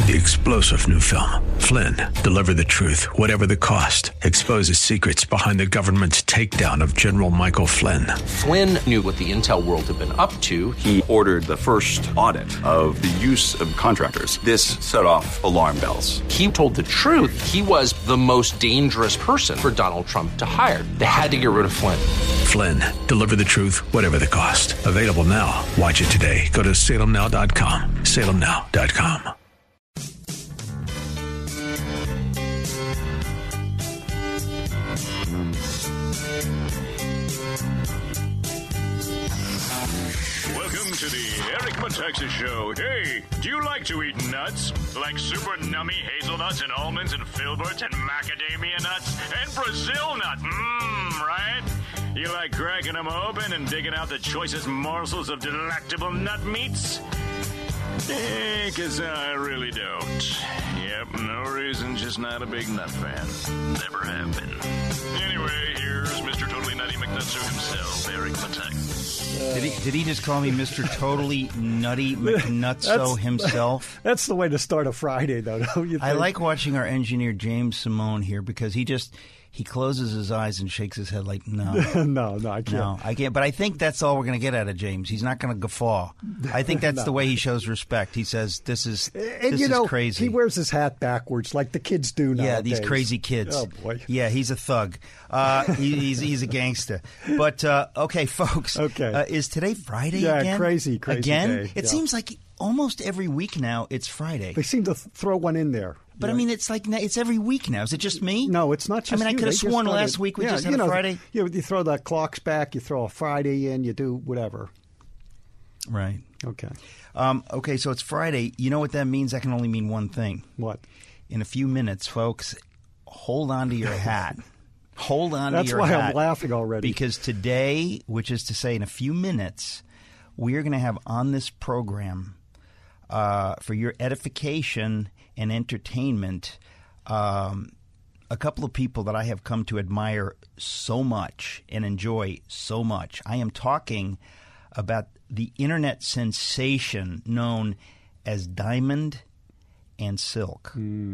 The explosive new film, Flynn, deliver the truth, whatever the cost, exposes secrets behind the government's takedown of General Michael Flynn. Flynn knew what the intel world had been up to. He ordered the first audit of the use of contractors. This set off alarm bells. He told the truth. He was the most dangerous person for Donald Trump to hire. They had to get rid of Flynn. Flynn, deliver the truth, whatever the cost. Available now. Watch it today. Go to salemnow.com. salemnow.com. Welcome to the Eric Metaxas Show. Hey, do you like to eat nuts? Like super nummy hazelnuts and almonds and filberts and macadamia nuts and Brazil nut? Right? You like cracking them open and digging out the choicest morsels of delectable nut meats? 'Cause I really don't. Yep, no reason, just not a big nut fan. Never have been. Anyway, here's Mr. Totally Nutty McNutso himself, Eric Metaxas. Did he just call me Mr. Totally Nutty McNutso himself? That's the way to start a Friday, though, don't you think? I like watching our engineer James Simone here because he closes his eyes and shakes his head like, no. No, I can't. No, I can't. But I think that's all we're going to get out of James. He's not going to guffaw. I think that's the way he shows respect. He says, this is crazy. He wears his hat backwards like the kids do nowadays. Yeah, these crazy kids. Oh, boy. Yeah, he's a thug. He's a gangster. But, okay, folks. Okay. Is today Friday yeah, again? Crazy again? day. It seems like almost every week now it's Friday. They seem to throw one in there. But, I mean, it's like it's every week now. Is it just me? No, it's not just I you. could have sworn last week we just had a Friday. You throw the clocks back, you throw a Friday in, you do whatever. Right. Okay. Okay, so it's Friday. You know what that means? That can only mean one thing. What? In a few minutes, folks, hold on to your hat. Hold on to your hat. That's why I'm laughing already. Because today, which is to say in a few minutes, we are going to have on this program, for your edification and entertainment, a couple of people that I have come to admire so much and enjoy so much. I am talking about the internet sensation known as Diamond and Silk.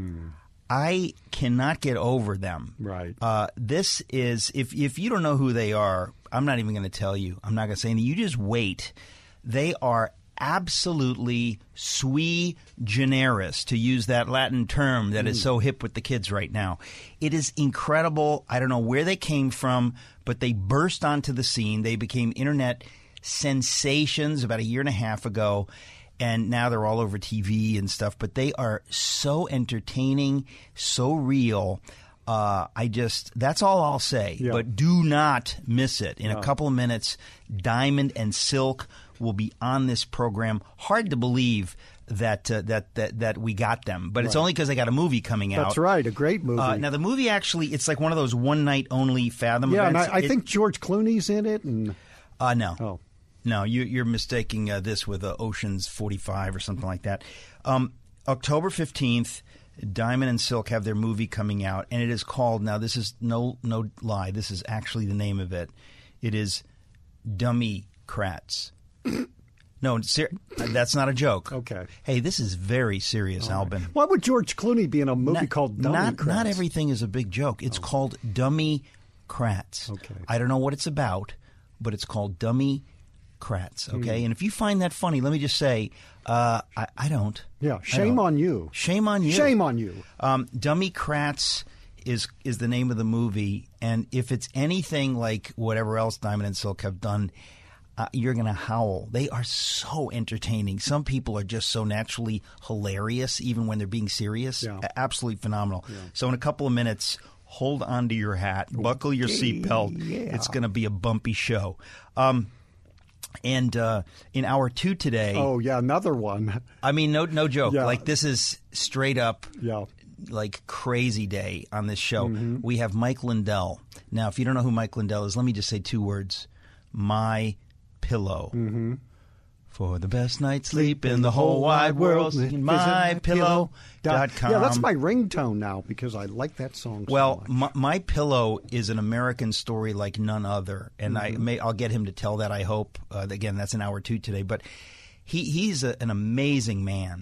I cannot get over them. Right. This is, if you don't know who they are, I'm not even going to tell you. I'm not going to say anything. You just wait. They are absolutely sui generis, to use that Latin term that is so hip with the kids right now. It is incredible. I don't know where they came from, but they burst onto the scene. They became internet sensations about a year and a half ago, and now they're all over TV and stuff. But they are so entertaining, so real. That's all I'll say. Yeah. But do not miss it. In a couple of minutes, Diamond and Silk will be on this program. Hard to believe that we got them, but it's only because they got a movie coming out. That's right, a great movie. Now the movie actually, it's like one of those one night only Fathom events. events. Yeah, and I think George Clooney's in it. And no. Oh. No, you're mistaking this with Ocean's 45 or something like that. October 15th, Diamond and Silk have their movie coming out, and it is called, now this is no lie, this is actually the name of it. It is Dummy Kratz. No, that's not a joke. Okay. Hey, this is very serious, Albin. Why would George Clooney be in a movie called Dummy Kratz? Not everything is a big joke. It's called Dummy Kratz. Okay. I don't know what it's about, but it's called Dummy Kratz, okay? And if you find that funny, let me just say, I don't. Yeah, shame on you. Shame on you. Shame on you. Dummy Kratz is the name of the movie, and if it's anything like whatever else Diamond and Silk have done, you're going to howl. They are so entertaining. Some people are just so naturally hilarious, even when they're being serious. Yeah. Absolutely phenomenal. Yeah. So in a couple of minutes, hold on to your hat, buckle your seatbelt. Yeah. It's going to be a bumpy show. And in hour 2 today... Oh, yeah, another one. I mean, no joke. Yeah. Like, this is straight up... Yeah. Like crazy day on this show. Mm-hmm. We have Mike Lindell. Now, if you don't know who Mike Lindell is, let me just say 2 words. My Pillow. Mm-hmm. For the best night's sleep in the whole wide world, mypillow.com. Yeah, that's my ringtone now because I like that song so Well, much. My Pillow is an American story like none other, and I'll get him to tell that, I hope. Again, that's in hour 2 today. But he's an amazing man.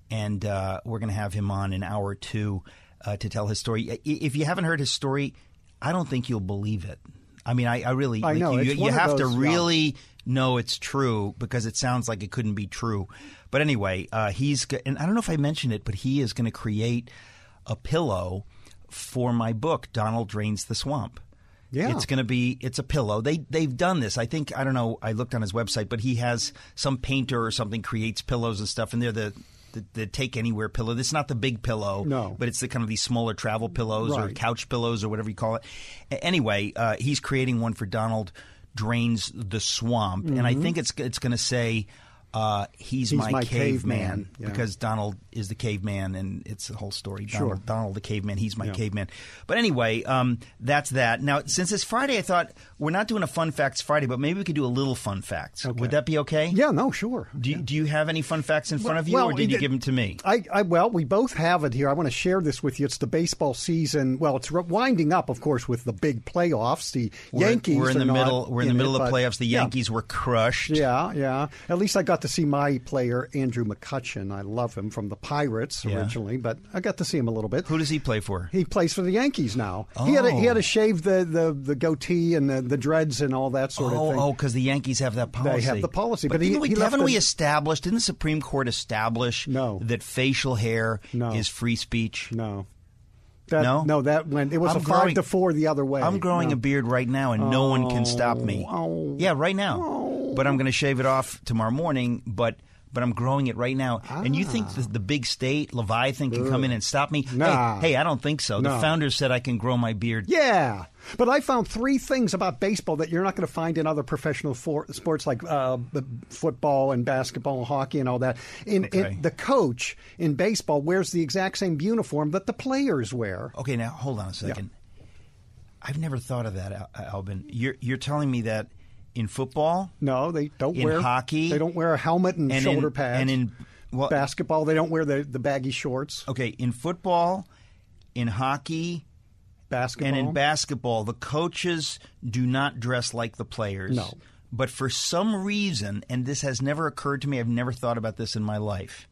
and we're going to have him on in hour 2 to tell his story. If you haven't heard his story, I don't think you'll believe it. I mean, I really I know. You have to really know it's true because it sounds like it couldn't be true. But anyway, and I don't know if I mentioned it, but he is going to create a pillow for my book, Donald Drains the Swamp. Yeah. It's a pillow. They've done this. I don't know, I looked on his website, but he has some painter or something creates pillows and stuff, and they're the take anywhere pillow. It's not the big pillow, no, but it's the kind of these smaller travel pillows or couch pillows or whatever you call it. Anyway, he's creating one for Donald Drains the Swamp, and I think it's going to say he's my caveman because Donald is the caveman, and it's the whole story. Donald the caveman, he's my caveman. But anyway, that's that. Now, since it's Friday, I thought we're not doing a Fun Facts Friday, but maybe we could do a little Fun Facts. Okay. Would that be okay? Yeah, no, sure. Do you have any fun facts in front of you, or did you give them to me? Well, we both have it here. I want to share this with you. It's the baseball season. Well, it's winding up, of course, with the big playoffs. The Yankees. We're in the middle. We're in the middle of the playoffs. The Yankees were crushed. Yeah. At least I got to see my player, Andrew McCutchen. I love him from the Pirates originally, but I got to see him a little bit. Who does he play for? He plays for the Yankees now. Oh. He had to shave the goatee and the dreads and all that sort of thing. Oh, because the Yankees have that policy. They have the policy. But didn't we establish, didn't the Supreme Court establish that facial hair is free speech? No. That went. It was a 5-4 the other way. I'm growing a beard right now, and no one can stop me. Yeah, right now. But I'm going to shave it off tomorrow morning. But I'm growing it right now. And you think the big state, Leviathan, can come in and stop me? Nah. Hey, I don't think so. No. The founders said I can grow my beard. Yeah. But I found 3 things about baseball that you're not going to find in other professional sports like football and basketball and hockey and all that. The coach in baseball wears the exact same uniform that the players wear. Okay, now hold on a second. Yeah. I've never thought of that, Albin. You're telling me that in football? No, they don't in wear. In hockey? They don't wear a helmet and shoulder pads. And in basketball, they don't wear the baggy shorts. Okay, in football, in hockey, basketball. And in basketball, the coaches do not dress like the players. No. But for some reason, and this has never occurred to me, I've never thought about this in my life.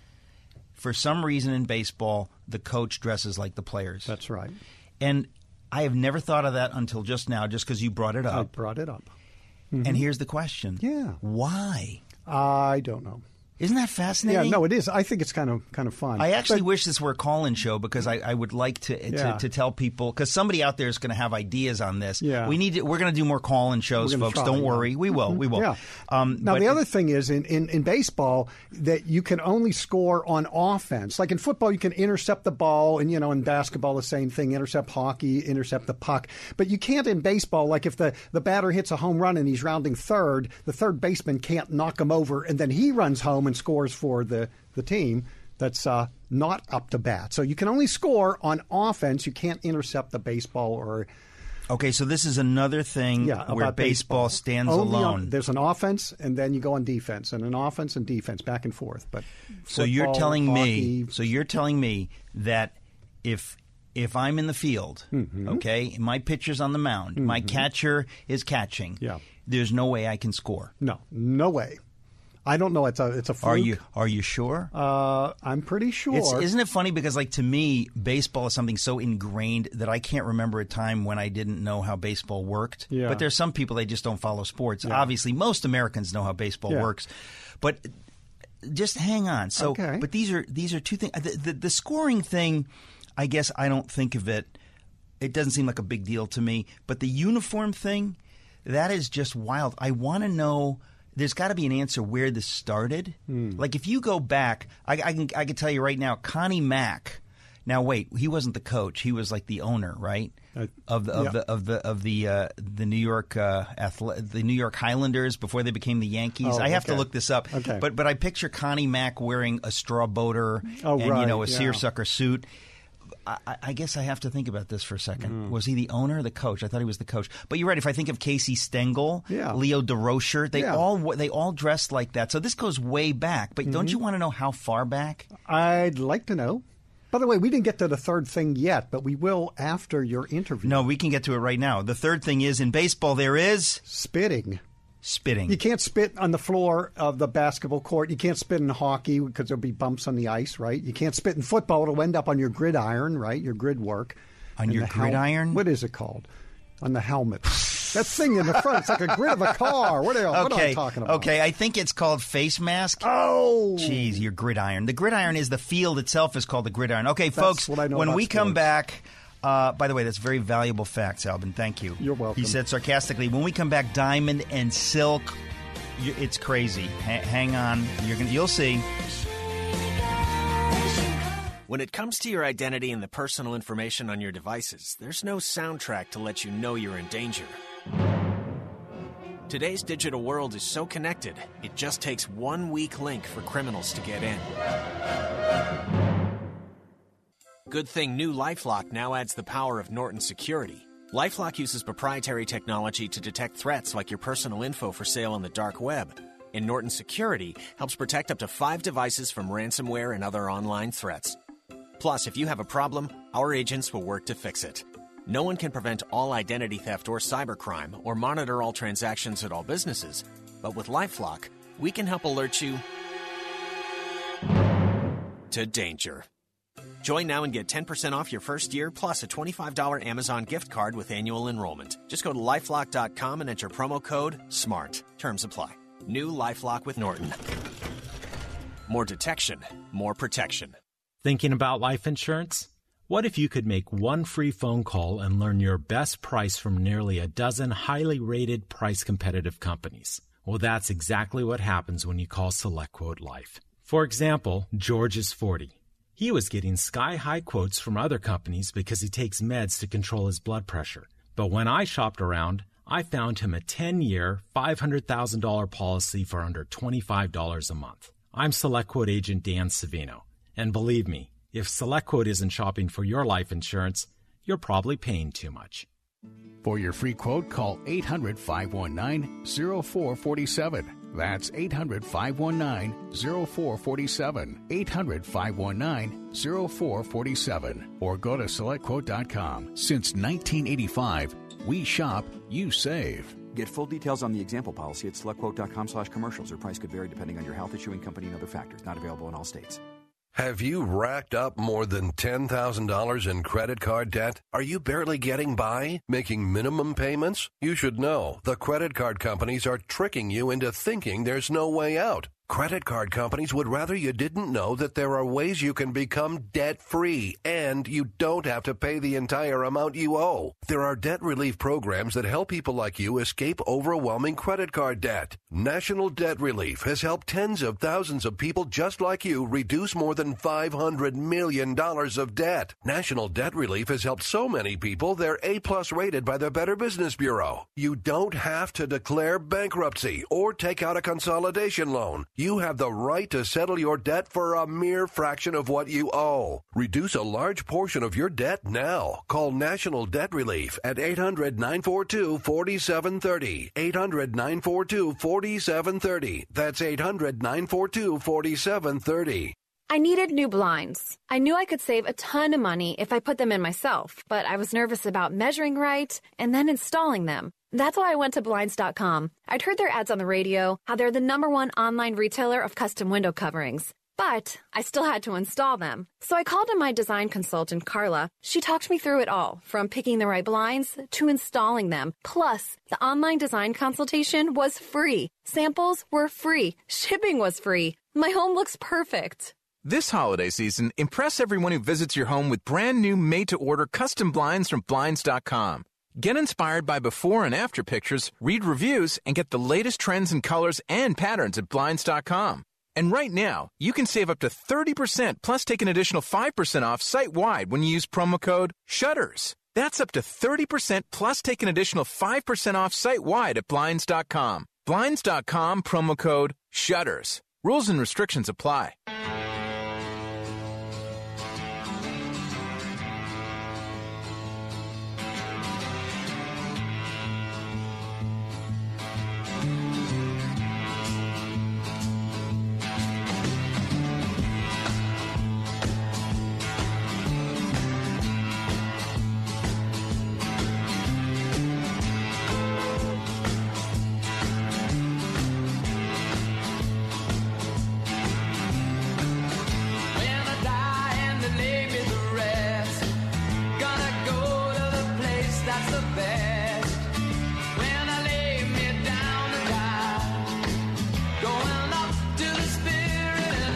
For some reason in baseball, the coach dresses like the players. That's right. And I have never thought of that until just now, just because you brought it up. I brought it up. Mm-hmm. And here's the question. Yeah. Why? I don't know. Isn't that fascinating? Yeah, no, it is. I think it's kind of fun. I actually wish this were a call-in show because I would like to tell people, because somebody out there is going to have ideas on this. Yeah. We're going to do more call-in shows, folks. Don't worry. We will. We will. Yeah. Now, the other thing is in baseball that you can only score on offense. Like in football, you can intercept the ball, and in basketball, the same thing. Intercept hockey, intercept the puck. But you can't in baseball. Like if the batter hits a home run and he's rounding third, the third baseman can't knock him over, and then he runs home and scores for the team that's not up to bat. So you can only score on offense. You can't intercept the baseball or... Okay, so this is another thing where baseball stands alone. There's an offense, and then you go on defense, and an offense and defense, back and forth. But so you're telling me that if I'm in the field, okay, my pitcher's on the mound, my catcher is catching, there's no way I can score. No way. I don't know. It's a fluke. Are you sure? I'm pretty sure. Isn't it funny? Because to me, baseball is something so ingrained that I can't remember a time when I didn't know how baseball worked. Yeah. But there's some people, they just don't follow sports. Yeah. Obviously, most Americans know how baseball works. But just hang on. So, but these are 2 things. The scoring thing, I guess I don't think of it. It doesn't seem like a big deal to me. But the uniform thing, that is just wild. I want to know. There's got to be an answer where this started. Like if you go back, I can tell you right now, Connie Mack. Now wait, he wasn't the coach; he was like the owner, right? Of the New York the New York Highlanders before they became the Yankees. I have to look this up. Okay. But I picture Connie Mack wearing a straw boater and a seersucker suit. I guess I have to think about this for a second. Was he the owner or the coach? I thought he was the coach. But you're right. If I think of Casey Stengel, Leo DeRocher, they all dressed like that. So this goes way back. But don't you want to know how far back? I'd like to know. By the way, we didn't get to the third thing yet, but we will after your interview. No, we can get to it right now. The third thing is in baseball there is... Spitting. spitting. You can't spit on the floor of the basketball court. You can't spit in hockey because there'll be bumps on the ice, right? You can't spit in football. It'll end up on your gridiron, right? Your grid work. On your gridiron? What is it called? On the helmet. That thing in the front, it's like a grid of a car. What am I talking about? Okay, I think it's called face mask. Oh! Jeez, your gridiron. The gridiron is the field itself is called the gridiron. Okay, folks, when we come back... by the way, that's very valuable facts, Albin. Thank you. You're welcome. He said sarcastically, when we come back, diamond and silk, it's crazy. Hang on. You'll see. When it comes to your identity and the personal information on your devices, there's no soundtrack to let you know you're in danger. Today's digital world is so connected, it just takes one weak link for criminals to get in. Good thing new LifeLock now adds the power of Norton Security. LifeLock uses proprietary technology to detect threats like your personal info for sale on the dark web. And Norton Security helps protect up to 5 devices from ransomware and other online threats. Plus, if you have a problem, our agents will work to fix it. No one can prevent all identity theft or cybercrime or monitor all transactions at all businesses. But with LifeLock, we can help alert you to danger. Join now and get 10% off your first year plus a $25 Amazon gift card with annual enrollment. Just go to LifeLock.com and enter promo code SMART. Terms apply. New LifeLock with Norton. More detection, more protection. Thinking about life insurance? What if you could make one free phone call and learn your best price from nearly a dozen highly rated price-competitive companies? Well, that's exactly what happens when you call SelectQuote Life. For example, George is 40. He was getting sky-high quotes from other companies because he takes meds to control his blood pressure. But when I shopped around, I found him a 10-year, $500,000 policy for under $25 a month. I'm SelectQuote agent Dan Savino. And believe me, if SelectQuote isn't shopping for your life insurance, you're probably paying too much. For your free quote, call 800-519-0447. That's 800-519-0447. 800-519-0447. Or go to SelectQuote.com. Since 1985, we shop, you save. Get full details on the example policy at SelectQuote.com/commercials. Or price could vary depending on your health, issuing company, and other factors. Not available in all states. Have you racked up more than $10,000 in credit card debt? Are you barely getting by, making minimum payments? You should know the credit card companies are tricking you into thinking there's no way out. Credit card companies would rather you didn't know that there are ways you can become debt-free and you don't have to pay the entire amount you owe. There are debt relief programs that help people like you escape overwhelming credit card debt. National Debt Relief has helped tens of thousands of people just like you reduce more than $500 million of debt. National Debt Relief has helped so many people they're A+ rated by the Better Business Bureau. You don't have to declare bankruptcy or take out a consolidation loan. You have the right to settle your debt for a mere fraction of what you owe. Reduce a large portion of your debt now. Call National Debt Relief at 800-942-4730. 800-942-4730. That's 800-942-4730. I needed new blinds. I knew I could save a ton of money if I put them in myself, but I was nervous about measuring right and then installing them. That's why I went to Blinds.com. I'd heard their ads on the radio, how they're the #1 online retailer of custom window coverings. But I still had to install them. So I called in my design consultant, Carla. She talked me through it all, from picking the right blinds to installing them. Plus, the online design consultation was free. Samples were free. Shipping was free. My home looks perfect. This holiday season, impress everyone who visits your home with brand new made-to-order custom blinds from Blinds.com. Get inspired by before and after pictures, read reviews, and get the latest trends in colors and patterns at Blinds.com. And right now, you can save up to 30% plus take an additional 5% off site-wide when you use promo code SHUTTERS. That's up to 30% plus take an additional 5% off site-wide at Blinds.com. Blinds.com, promo code SHUTTERS. Rules and restrictions apply.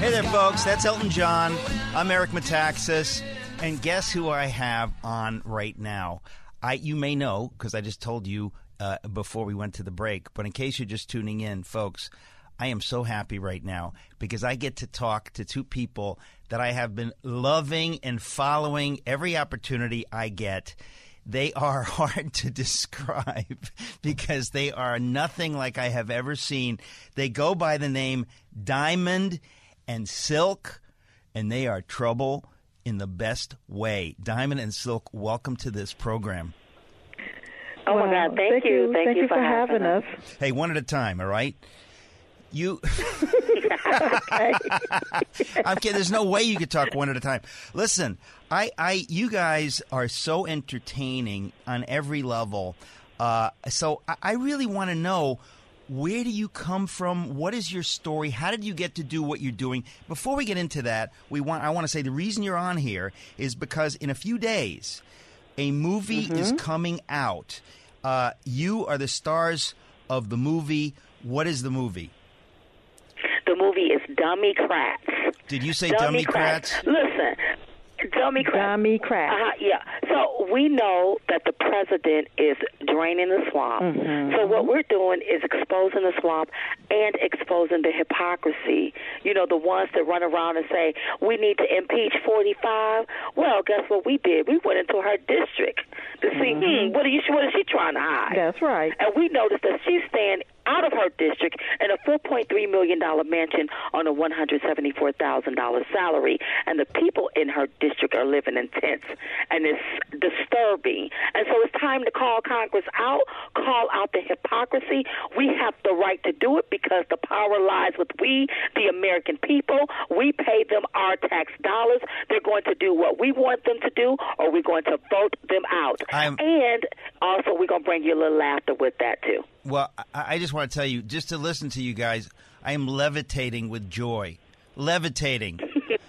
Hey there, folks. That's Elton John. I'm Eric Metaxas. And guess who I have on right now? You may know, because I just told you before we went to the break. But in case you're just tuning in, folks, I am so happy right now because I get to talk to two people that I have been loving and following every opportunity I get. They are hard to describe because they are nothing like I have ever seen. They go by the name Diamond and Silk, and they are trouble in the best way. Diamond and Silk, welcome to this program. Oh, my God. Thank you. Thank you for having us. Hey, one at a time, all right? You I'm kidding. There's no way you could talk one at a time. Listen, you guys are so entertaining on every level. So I really want to know, where do you come from? What is your story? How did you get to do what you're doing? Before we get into that, I want to say the reason you're on here is because in a few days, a movie is coming out. You are the stars of the movie. What is the movie? The movie is Dummycrats. Did you say Dummycrats? Listen, Dummycrats. Yeah. So we know that the president is draining the swamp. So what we're doing is exposing the swamp and exposing the hypocrisy. You know, the ones that run around and say, we need to impeach 45. Well, guess what we did? We went into her district to see, what is she trying to hide? That's right. And we noticed that she's staying out of her district in a $4.3 million mansion on a $174,000 salary. And the people in her district are living in tents. And it's disturbing. And so it's time to call Congress out, call out the hypocrisy. We have the right to do it because the power lies with we, the American people. We pay them our tax dollars. They're going to do what we want them to do, or we're going to vote them out. And also, we're going to bring you a little laughter with that, too. Well, I just want to tell you, just to listen to you guys, I am levitating with joy. Levitating.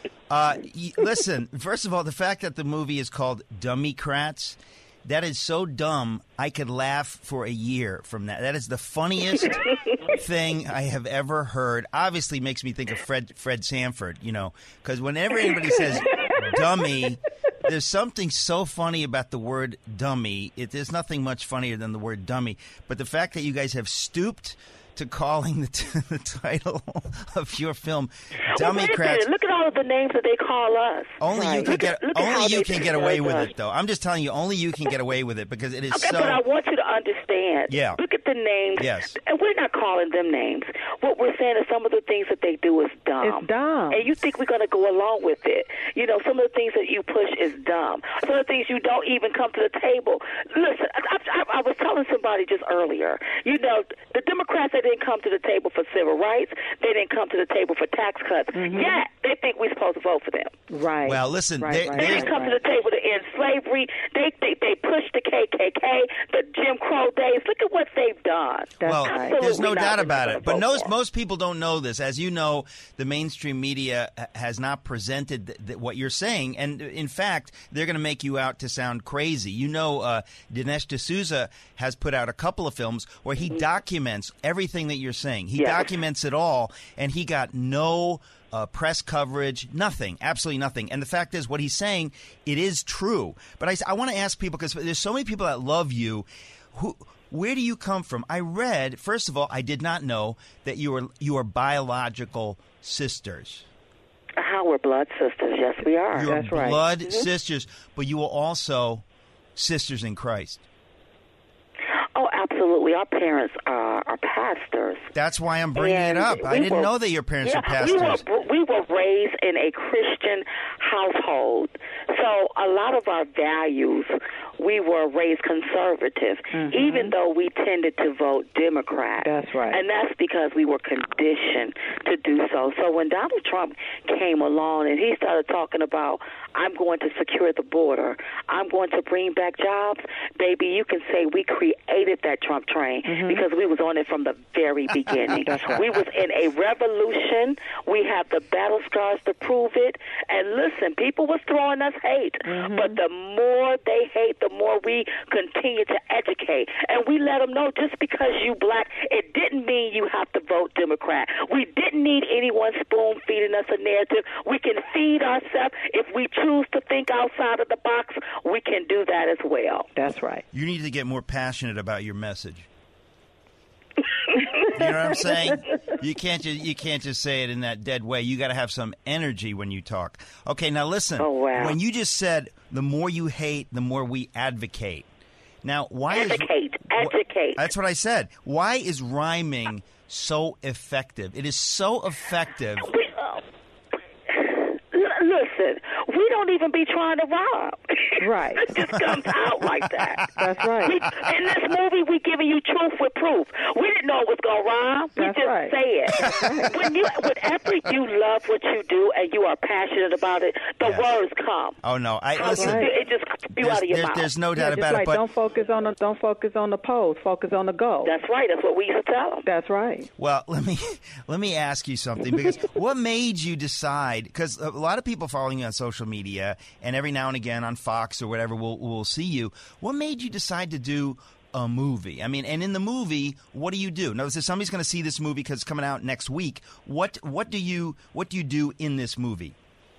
Listen, first of all, the fact that the movie is called Dummycrats, that is so dumb, I could laugh for a year from that. That is the funniest thing I have ever heard. Obviously makes me think of Fred Sanford, you know, because whenever anybody says dummy, there's something so funny about the word dummy. There's nothing much funnier than the word dummy. But the fact that you guys have stooped to calling the title of your film Dummycrats. Look at all of the names that they call us. Only you can get away with it, though. I'm just telling you, only you can get away with it because it is so. But I want you to understand. Yeah. Look at the names. Yes. And we're not calling them names. What we're saying is some of the things that they do is dumb. It's dumb. And you think we're going to go along with it. You know, some of the things that you push is dumb. Some of the things you don't even come to the table. Listen, I was telling somebody just earlier, you know, the Democrats, they didn't come to the table for civil rights. They didn't come to the table for tax cuts. Yet, they think we're supposed to vote for them. Right. Well, listen, they didn't come to the table to end slavery. They pushed the KKK, the Jim Crow days. Look at what they've done. There's no doubt about it. But most people don't know this. As you know, the mainstream media has not presented what you're saying. And, in fact, they're going to make you out to sound crazy. You know, Dinesh D'Souza has put out a couple of films where he documents everything that you're saying. He documents it all, and he got no press coverage, nothing, absolutely nothing. And the fact is, what he's saying, it is true. But I want to ask people, because there's so many people that love you, where do you come from? I read, first of all, I did not know that you are biological sisters. We're blood sisters. Yes, we are. You're That's right. blood sisters, but you are also sisters in Christ. Oh, absolutely. Our parents are pastors. That's why I'm bringing it up. I didn't know that your parents are pastors. We were raised in a Christian household. So a lot of our values, we were raised conservative, even though we tended to vote Democrat. That's right. And that's because we were conditioned to do so. So when Donald Trump came along and he started talking about, I'm going to secure the border, I'm going to bring back jobs, baby, you can say we created that Trump train because we was on it from the very beginning. That's right. We was in a revolution. We have the battle scars to prove it. And listen, people was throwing us hate. But the more they hate, the the more we continue to educate. And we let them know just because you black, it didn't mean you have to vote Democrat. We didn't need anyone spoon-feeding us a narrative. We can feed ourselves. If we choose to think outside of the box, we can do that as well. That's right. You need to get more passionate about your message. You know what I'm saying? You can't just say it in that dead way. You got to have some energy when you talk. Okay, now listen. Oh, wow. When you just said the more you hate, the more we advocate. Now, why educate? That's what I said. Why is rhyming so effective? It is so effective. Listen, we don't even be trying to rhyme. Right. It just comes out like that. That's right. In this movie, we giving you truth with proof. We didn't know it was going to rhyme. We just say it. Whenever you love what you do and you are passionate about it, the words come. Oh, no. Listen. It just comes out of your mouth. There's no doubt about like, it. But don't focus on the pose. Focus on the goal. That's right. That's what we used to tell them. That's right. Well, let me ask you something, because what made you decide? Because a lot of people following you on social media, and every now and again on Fox or whatever, we'll see you. What made you decide to do a movie? I mean, and in the movie, what do you do? Now, if somebody's going to see this movie because it's coming out next week, what do you do in this movie?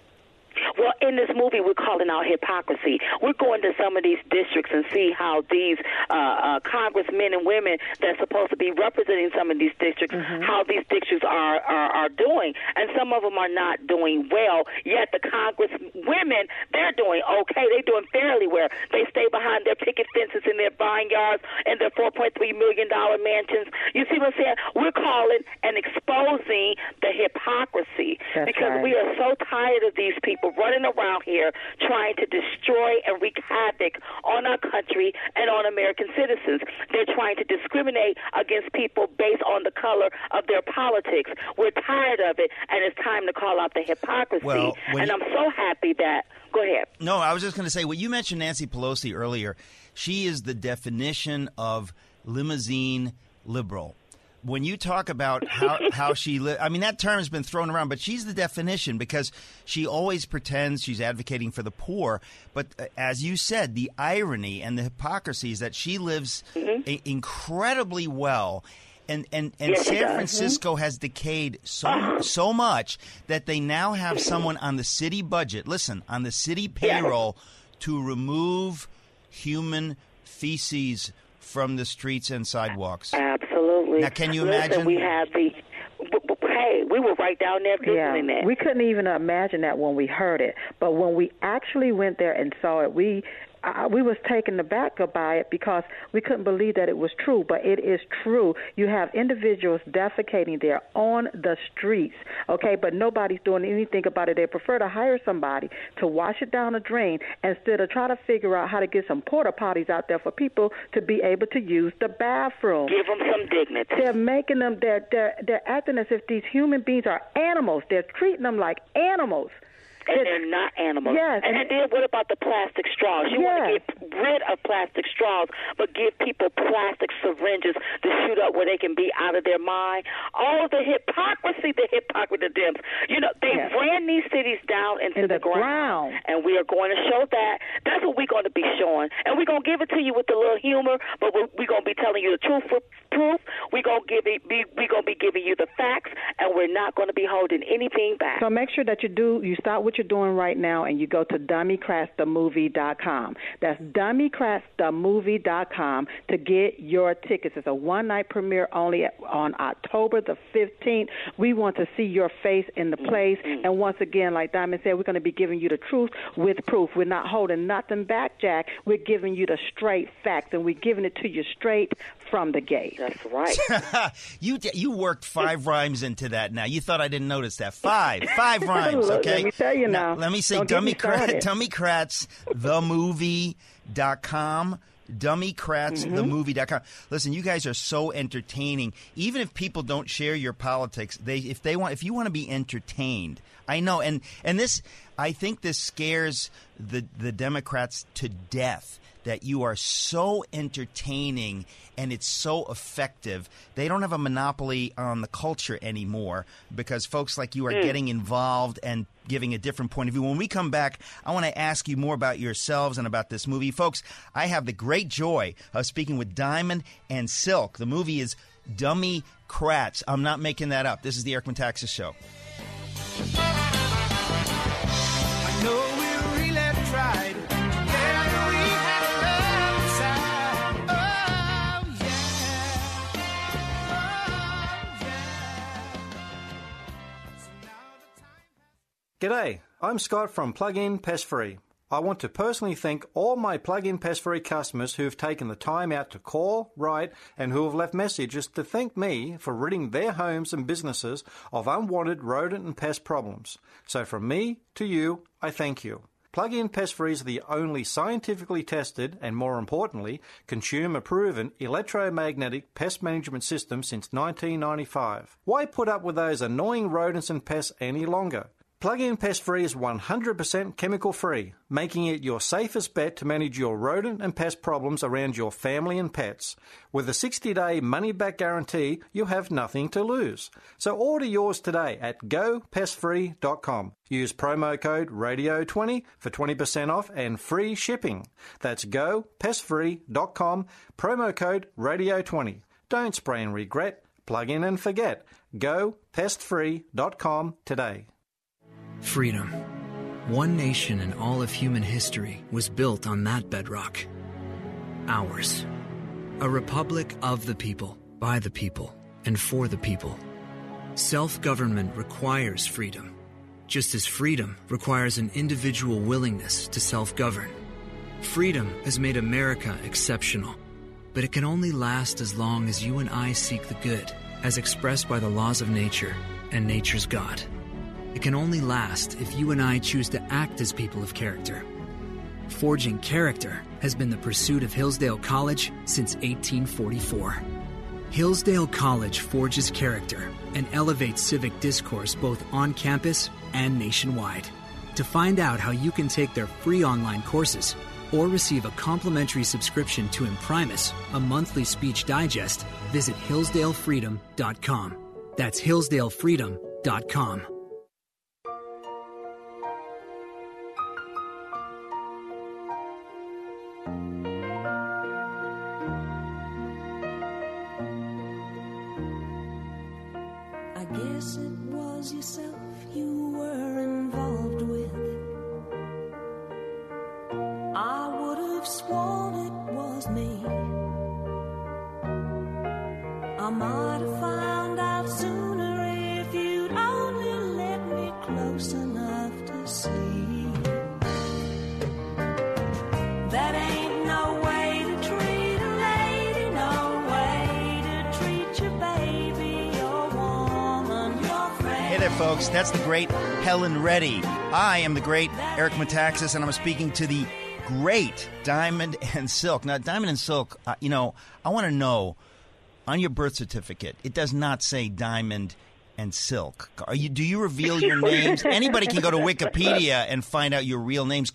Well, in this movie, we're calling out hypocrisy. We're going to some of these districts and see how these congressmen and women that's supposed to be representing some of these districts, how these districts are doing. And some of them are not doing well, yet the congresswomen, they're doing okay. They're doing fairly well. They stay behind their picket fences in their vineyards and their $4.3 million mansions. You see what I'm saying? We're calling and exposing the hypocrisy. That's because right. we are so tired of these people running around here trying to destroy and wreak havoc on our country and on American citizens. They're trying to discriminate against people based on the color of their politics. We're tired of it, and it's time to call out the hypocrisy. Well, and I'm so happy that... Go ahead. No, I was just going to say, well, you mentioned Nancy Pelosi earlier. She is the definition of limousine liberal. When you talk about how she I mean, that term has been thrown around, but she's the definition, because she always pretends she's advocating for the poor. But as you said, the irony and the hypocrisy is that she lives incredibly well. And yes, San Francisco has decayed so much that they now have someone on the city budget, on the city payroll, to remove human feces from the streets and sidewalks. Absolutely. Now, can you imagine? We have we were right down there visiting that. We couldn't even imagine that when we heard it. But when we actually went there and saw it, we was taken aback by it, because we couldn't believe that it was true, but it is true. You have individuals defecating there on the streets, okay, but nobody's doing anything about it. They prefer to hire somebody to wash it down a drain instead of trying to figure out how to get some porta potties out there for people to be able to use the bathroom. Give them some dignity. They're making them, they're acting as if these human beings are animals. They're treating them like animals. And they're not animals. Yes. And then what about the plastic straws? You want to get rid of plastic straws, but give people plastic syringes to shoot up where they can be out of their mind. All the hypocrisy, the hypocritisms. You know, they ran these cities down into the ground. And we are going to show that. That's what we're going to be showing. And we're going to give it to you with a little humor, but we're going to be telling you the truth with proof. We're going to be giving you the facts, and we're not going to be holding anything back. So make sure that you start what you're doing right now, and you go to DemocratsTheMovie.com. That's DemocratsTheMovie.com to get your tickets. It's a one-night premiere only on October the 15th. We want to see your face in the place. And once again, like Diamond said, we're going to be giving you the truth with proof. We're not holding nothing back, Jack. We're giving you the straight facts, and we're giving it to you straight from the gate. That's right. You worked 5 rhymes into that now. You thought I didn't notice that. 5 rhymes, okay? Let me tell you now. Let me say DummyCrats.com. DummyCratsTheMovie.com. Listen, you guys are so entertaining. Even if people don't share your politics, if you want to be entertained, I know. And this, I think this scares the Democrats to death, that you are so entertaining and it's so effective. They don't have a monopoly on the culture anymore because folks like you are getting involved and giving a different point of view. When we come back, I want to ask you more about yourselves and about this movie. Folks, I have the great joy of speaking with Diamond and Silk. The movie is Dummy Kratz. I'm not making that up. This is the Eric Metaxas Show. I know we really tried. Yeah, we had love inside. Oh, yeah. G'day, I'm Scott from Plug-in Pest Free. I want to personally thank all my Plug-in Pest Free customers who have taken the time out to call, write, and who have left messages to thank me for ridding their homes and businesses of unwanted rodent and pest problems. So from me to you, I thank you. Plug-in Pest Free is the only scientifically tested and, more importantly, consumer-proven electromagnetic pest management system since 1995. Why put up with those annoying rodents and pests any longer? Plug-in Pest Free is 100% chemical-free, making it your safest bet to manage your rodent and pest problems around your family and pets. With a 60-day money-back guarantee, you have nothing to lose. So order yours today at gopestfree.com. Use promo code RADIO20 for 20% off and free shipping. That's gopestfree.com, promo code RADIO20. Don't spray and regret. Plug in and forget. Gopestfree.com today. Freedom. One nation in all of human history was built on that bedrock. Ours. A republic of the people, by the people, and for the people. Self-government requires freedom, just as freedom requires an individual willingness to self-govern. Freedom has made America exceptional, but it can only last as long as you and I seek the good, as expressed by the laws of nature and nature's God. It can only last if you and I choose to act as people of character. Forging character has been the pursuit of Hillsdale College since 1844. Hillsdale College forges character and elevates civic discourse both on campus and nationwide. To find out how you can take their free online courses or receive a complimentary subscription to Imprimis, a monthly speech digest, visit hillsdalefreedom.com. That's hillsdalefreedom.com. Guess it was yourself you were involved with. I would have sworn it was me. I might have found out sooner if you'd only let me close enough to see. That ain't no way to treat a lady, no way to treat your baby. Hey there, folks. That's the great Helen Reddy. I am the great Eric Metaxas, and I'm speaking to the great Diamond and Silk. Now, Diamond and Silk, I want to know, on your birth certificate, it does not say Diamond and Silk. Do you reveal your names? Anybody can go to Wikipedia and find out your real names.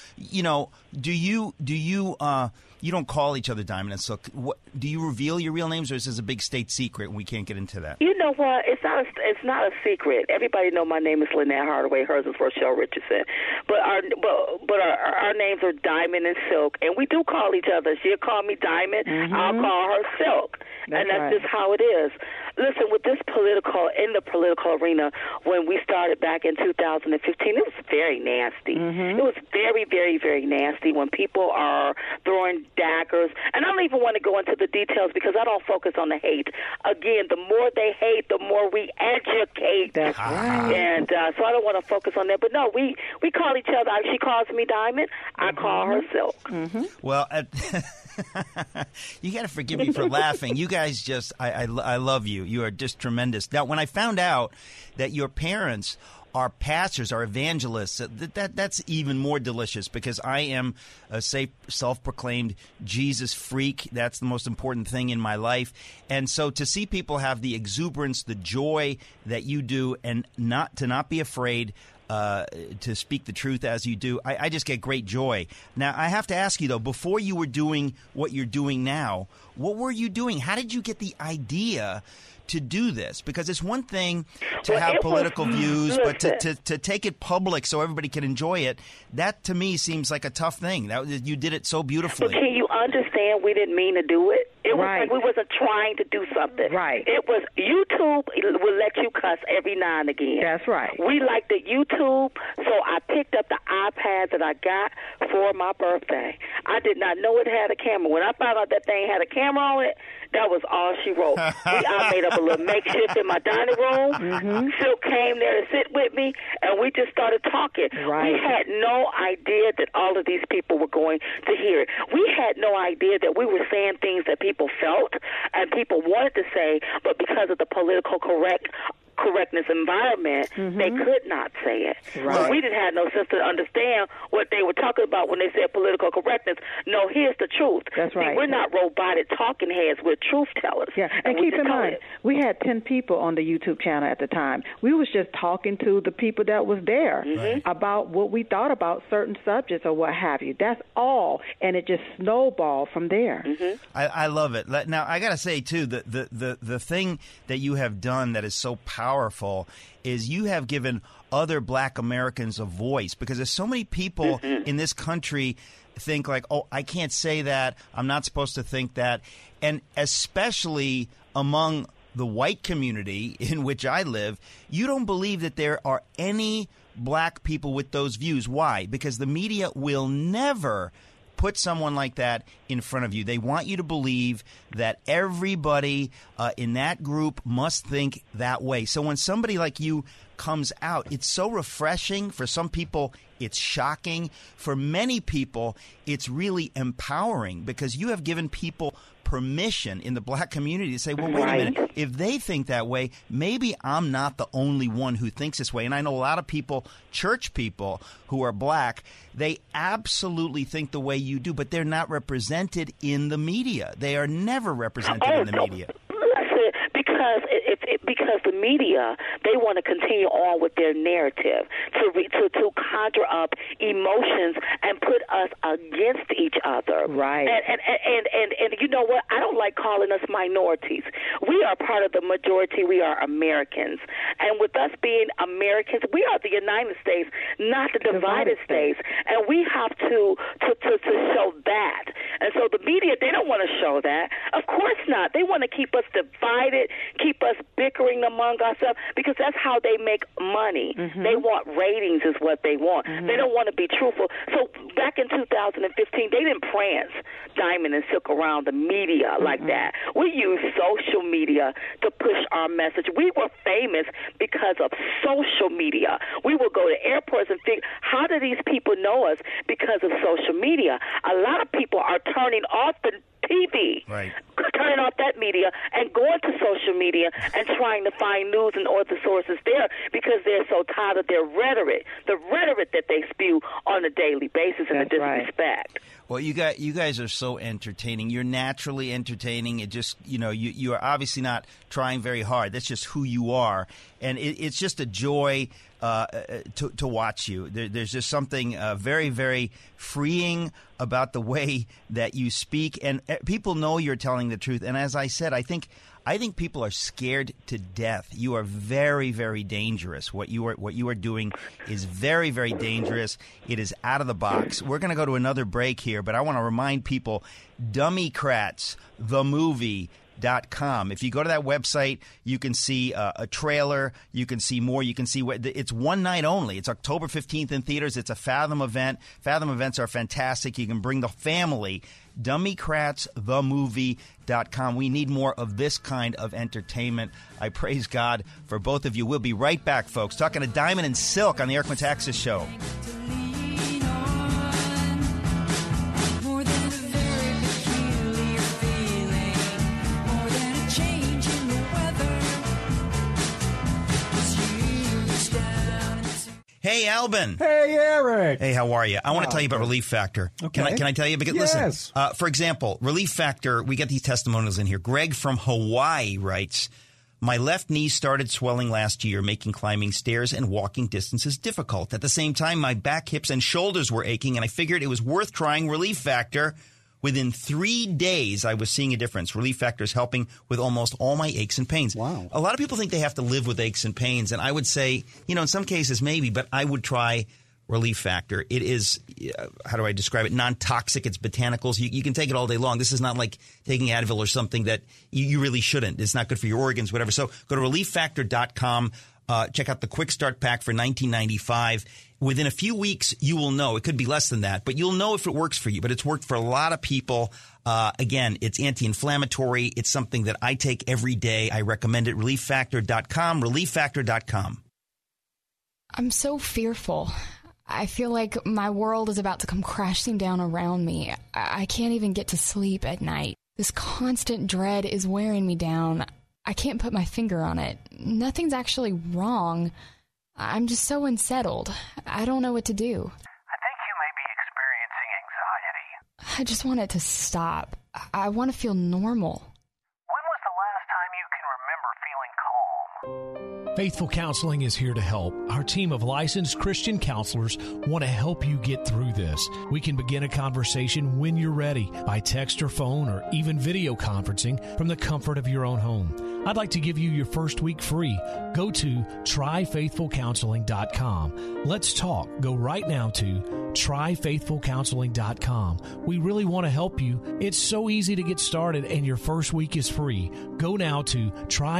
You don't call each other Diamond and Silk. Do you reveal your real names, or is this a big state secret and we can't get into that? You know what? It's not a secret. Everybody know my name is Lynette Hardaway. Hers is Rochelle Richardson. But our names are Diamond and Silk, and we do call each other. She'll call me Diamond. Mm-hmm. I'll call her Silk, and that's just how it is. Listen, with this in the political arena, when we started back in 2015, it was very nasty. Mm-hmm. It was very, very, very nasty when people are throwing daggers. And I don't even want to go into the details because I don't focus on the hate. Again, the more they hate, the more we educate. That's right. And so I don't want to focus on that. But no, we call each other. She calls me Diamond. I call her Silk. Mm-hmm. Well, you got to forgive me for laughing. You guys just, I love you. You are just tremendous. Now, when I found out that your parents are pastors, are evangelists, that's even more delicious because I am a self-proclaimed Jesus freak. That's the most important thing in my life. And so to see people have the exuberance, the joy that you do, and not be afraid to speak the truth as you do. I just get great joy. Now, I have to ask you, though, before you were doing what you're doing now, what were you doing? How did you get the idea to do this? Because it's one thing to have political views, but to take it public so everybody can enjoy it, that to me seems like a tough thing. You did it so beautifully. But can you understand we didn't mean to do it? It was like we wasn't trying to do something. Right. It was YouTube will let you cuss every now and again. That's right. We liked the YouTube, so I picked up the iPad that I got for my birthday. I did not know it had a camera. When I found out that thing had a camera on it, that was all she wrote. I made up a little makeshift in my dining room. Silk came there to sit with me, and we just started talking. Right. We had no idea that all of these people were going to hear it. We had no idea that we were saying things that people felt and people wanted to say, but because of the political correctness environment, they could not say it. Right. So we didn't have no sense to understand what they were talking about when they said political correctness. No, here's the truth. That's right. See, we're not robotic talking heads. We're truth tellers. Yeah, and keep in mind, we had 10 people on the YouTube channel at the time. We was just talking to the people that was there about what we thought about certain subjects or what have you. That's all, and it just snowballed from there. I love it. Now, I got to say, too, the thing that you have done that is so powerful is you have given other black Americans a voice, because there's so many people in this country think like, oh, I can't say that, I'm not supposed to think that, and especially among the white community in which I live, you don't believe that there are any black people with those views. Why? Because the media will never put someone like that in front of you. They want you to believe that everybody in that group must think that way. So when somebody like you comes out, it's so refreshing. For some people, it's shocking. For many people, it's really empowering, because you have given people permission in the black community to say, well, wait a minute, if they think that way, maybe I'm not the only one who thinks this way. And I know a lot of people, church people who are black, they absolutely think the way you do, but they're not represented in the media. They are never represented in the media. Because the media, they want to continue on with their narrative to conjure up emotions and put us against each other. Right. And you know what? I don't like calling us minorities. We are part of the majority. We are Americans. And with us being Americans, we are the United States, not the divided states. And we have to show that. And so the media, they don't want to show that. Of course not. They want to keep us divided, keep us bickering among ourselves, because that's how they make money. They want ratings is what they want. They don't want to be truthful. So back in 2015, they didn't prance Diamond and Silk around the media like that. We used social media to push our message. We were famous because of social media. We would go to airports and think, how do these people know us? Because of social media. A lot of people are turning off the TV, turning off that media and going to social media and trying to find news and other sources there, because they're so tired of their rhetoric, the rhetoric that they spew on a daily basis and the disrespect. Well, you guys are so entertaining. You're naturally entertaining. It just, you are obviously not trying very hard. That's just who you are. And it's just a joy to watch you. There's just something very, very freeing about the way that you speak. And people know you're telling the truth. And as I said, I think people are scared to death. You are very, very dangerous. What you are doing is very, very dangerous. It is out of the box. We're going to go to another break here, but I want to remind people, Dummycrats, the movie. .com. If you go to that website, you can see a trailer. You can see more. You can see it's one night only. It's October 15th in theaters. It's a Fathom event. Fathom events are fantastic. You can bring the family. Dummycratsthemovie.com. We need more of this kind of entertainment. I praise God for both of you. We'll be right back, folks, talking to Diamond and Silk on the Eric Metaxas Show. Hey, Albin. Hey, Eric. Hey, how are you? I want to tell you about Relief Factor. Okay. Can I tell you? Because yes. Listen, for example, Relief Factor, we get these testimonials in here. Greg from Hawaii writes, My left knee started swelling last year, making climbing stairs and walking distances difficult. At the same time, my back, hips, and shoulders were aching, and I figured it was worth trying Relief Factor. Within 3 days, I was seeing a difference. Relief Factor is helping with almost all my aches and pains. Wow. A lot of people think they have to live with aches and pains, and I would say, in some cases maybe, but I would try Relief Factor. It is, how do I describe it, non-toxic. It's botanicals. You can take it all day long. This is not like taking Advil or something that you really shouldn't. It's not good for your organs, whatever. So go to ReliefFactor.com. Check out the Quick Start Pack for $19.95. Within a few weeks, you will know. It could be less than that, but you'll know if it works for you. But it's worked for a lot of people. Again, it's anti-inflammatory. It's something that I take every day. I recommend it. ReliefFactor.com. ReliefFactor.com. I'm so fearful. I feel like my world is about to come crashing down around me. I can't even get to sleep at night. This constant dread is wearing me down. I can't put my finger on it. Nothing's actually wrong. I'm just so unsettled. I don't know what to do. I think you may be experiencing anxiety. I just want it to stop. I want to feel normal. When was the last time you can remember feeling calm? Faithful Counseling is here to help. Our team of licensed Christian counselors want to help you get through this. We can begin a conversation when you're ready, by text or phone, or even video conferencing from the comfort of your own home. I'd like to give you your first week free. Go to tryfaithfulcounseling.com. Let's talk. Go right now to tryfaithfulcounseling.com. We really want to help you. It's so easy to get started, and your first week is free. Go now to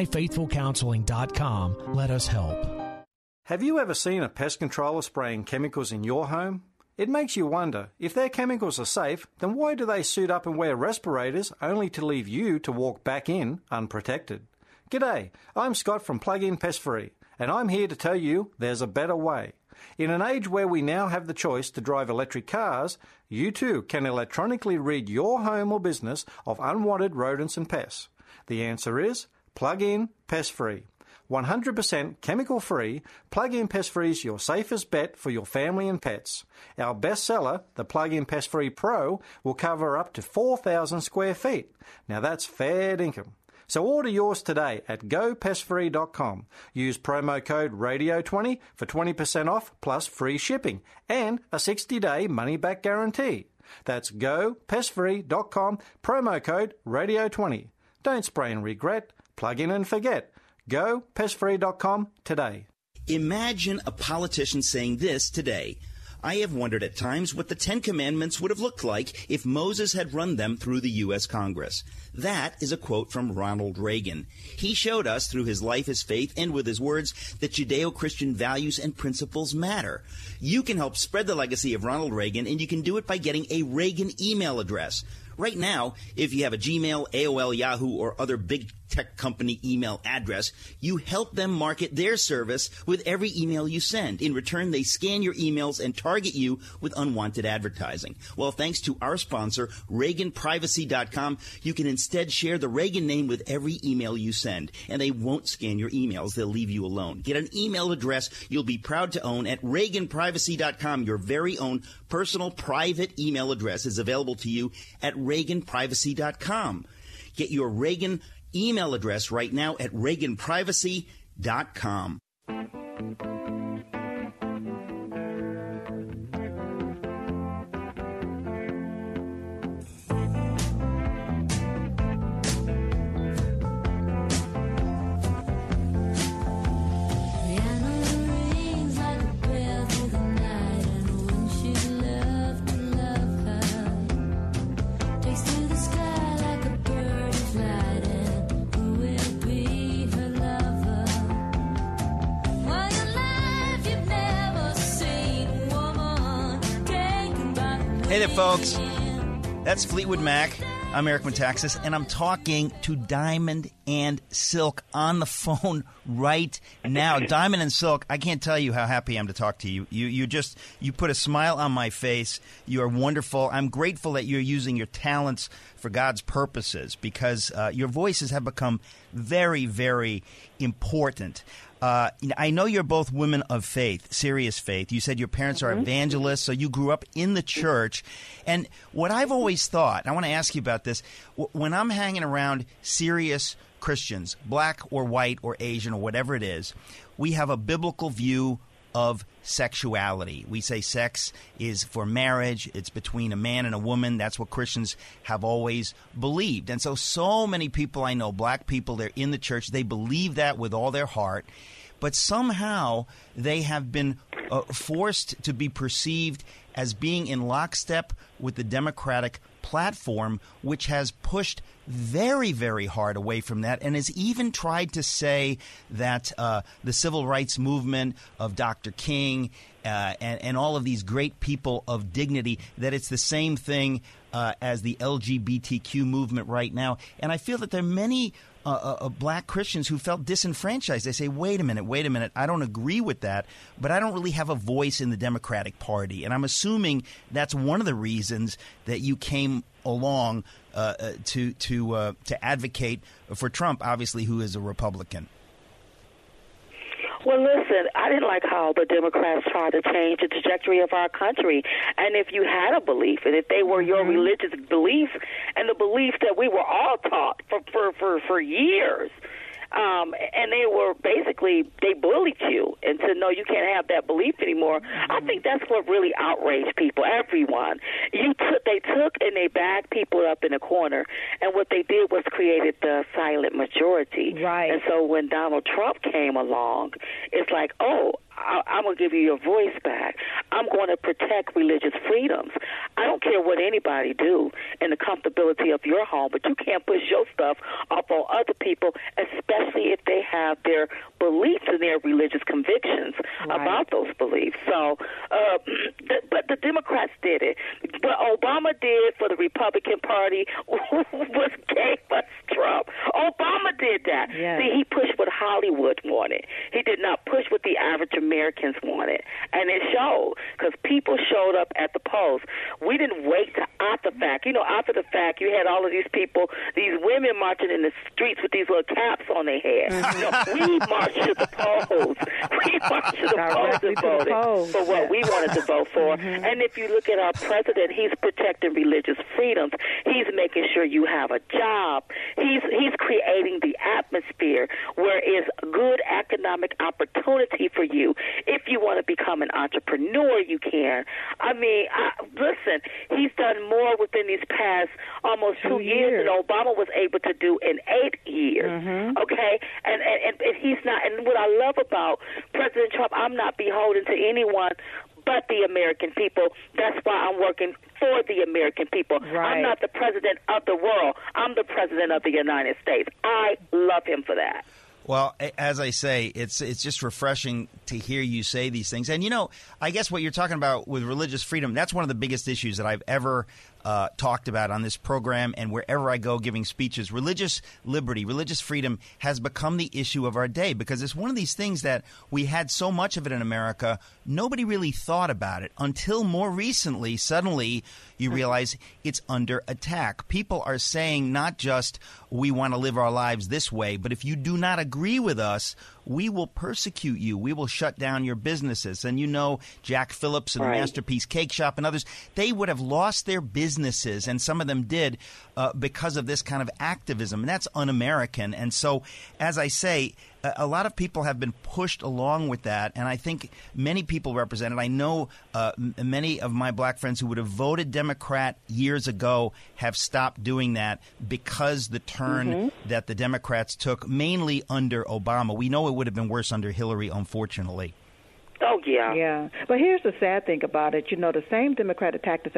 tryfaithfulcounseling.com. Let us help. Have you ever seen a pest controller spraying chemicals in your home? It makes you wonder, if their chemicals are safe, then why do they suit up and wear respirators only to leave you to walk back in unprotected? G'day, I'm Scott from Plug-in Pest Free, and I'm here to tell you there's a better way. In an age where we now have the choice to drive electric cars, you too can electronically rid your home or business of unwanted rodents and pests. The answer is Plug-in Pest Free. 100% chemical-free, Plug-in Pest Free is your safest bet for your family and pets. Our bestseller, the Plug-in Pest Free Pro, will cover up to 4,000 square feet. Now that's fair dinkum. So order yours today at gopestfree.com. Use promo code RADIO20 for 20% off plus free shipping and a 60-day money-back guarantee. That's gopestfree.com, promo code RADIO20. Don't spray and regret. Plug in and forget. GoPestFree.com today. Imagine a politician saying this today. I have wondered at times what the Ten Commandments would have looked like if Moses had run them through the U.S. Congress. That is a quote from Ronald Reagan. He showed us through his life, his faith, and with his words that Judeo-Christian values and principles matter. You can help spread the legacy of Ronald Reagan, and you can do it by getting a Reagan email address. Right now, if you have a Gmail, AOL, Yahoo, or other big tech company email address, you help them market their service with every email you send. In return, they scan your emails and target you with unwanted advertising. Well, thanks to our sponsor, ReaganPrivacy.com, you can instead share the Reagan name with every email you send, and they won't scan your emails. They'll leave you alone. Get an email address you'll be proud to own at ReaganPrivacy.com. Your very own personal private email address is available to you at ReaganPrivacy.com. Get your Reagan email address right now at ReaganPrivacy.com. Hey there, folks. That's Fleetwood Mac. I'm Eric Metaxas, and I'm talking to Diamond and Silk on the phone right now. Diamond and Silk, I can't tell you how happy I am to talk to you. You put a smile on my face. You are wonderful. I'm grateful that you're using your talents for God's purposes because your voices have become very, very important. I know you're both women of faith, serious faith. You said your parents are evangelists, so you grew up in the church. And what I've always thought, and I want to ask you about this, when I'm hanging around serious Christians, black or white or Asian or whatever it is, we have a biblical view of sexuality. We say sex is for marriage. It's between a man and a woman. That's what Christians have always believed. And so many people I know, black people, they're in the church. They believe that with all their heart. But somehow they have been forced to be perceived as being in lockstep with the Democratic platform, which has pushed very, very hard away from that and has even tried to say that the civil rights movement of Dr. King and all of these great people of dignity, that it's the same thing as the LGBTQ movement right now. And I feel that there are many black Christians who felt disenfranchised. They say, wait a minute, I don't agree with that, but I don't really have a voice in the Democratic Party. And I'm assuming that's one of the reasons that you came along to advocate for Trump, obviously, who is a Republican. Well, listen, I didn't like how the Democrats tried to change the trajectory of our country. And if you had a belief, and if they were your religious beliefs and the beliefs that we were all taught for years, and they were basically, they bullied you and said, no, you can't have that belief anymore. I think that's what really outraged people, everyone. They took and they backed people up in a corner, and what they did was created the silent majority. Right. And so when Donald Trump came along, it's like, oh, I'm going to give you your voice back. I'm going to protect religious freedoms. I don't care what anybody do in the comfortability of your home, but you can't push your stuff up on other people, especially if they have their beliefs and their religious convictions about those beliefs. So, but the Democrats did it. What Obama did for the Republican Party was gave us Trump. Obama did that. Yes. See, he pushed what Hollywood wanted. He did not push what the average Americans wanted, and it showed because people showed up at the polls. We didn't wait to after the fact. You know, after the fact, you had all of these people, these women marching in the streets with these little caps on their head. You know, we marched to the polls. We marched to the polls and voted for what we wanted to vote for. And if you look at our president, he's protecting religious freedoms. He's making sure you have a job. He's creating the atmosphere where it's good economic opportunity for you. If you want to become an entrepreneur, you can. I mean, listen, he's done more within these past almost 2 years than Obama was able to do in 8 years. Okay? And he's not, and what I love about President Trump, I'm not beholden to anyone but the American people. That's why I'm working for the American people. I'm not the president of the world. I'm the president of the United States. I love him for that. Well, as I say, it's just refreshing to hear you say these things. And, you know, I guess what you're talking about with religious freedom, that's one of the biggest issues that I've ever talked about on this program and wherever I go giving speeches. Religious liberty, religious freedom has become the issue of our day because it's one of these things that we had so much of it in America, nobody really thought about it until more recently. Suddenly, you realize it's under attack. People are saying not just we want to live our lives this way, but if you do not agree with us, we will persecute you. We will shut down your businesses. And you know, Jack Phillips and the Masterpiece Cake Shop and others, they would have lost their businesses, and some of them did, because of this kind of activism. And that's un-American. And so, as I say, a lot of people have been pushed along with that, and I think many people represented. I know many of my black friends who would have voted Democrat years ago have stopped doing that because the turn that the Democrats took, mainly under Obama. We know it would have been worse under Hillary, unfortunately. Oh, yeah. Yeah. But here's the sad thing about it. You know, the same Democrat tactics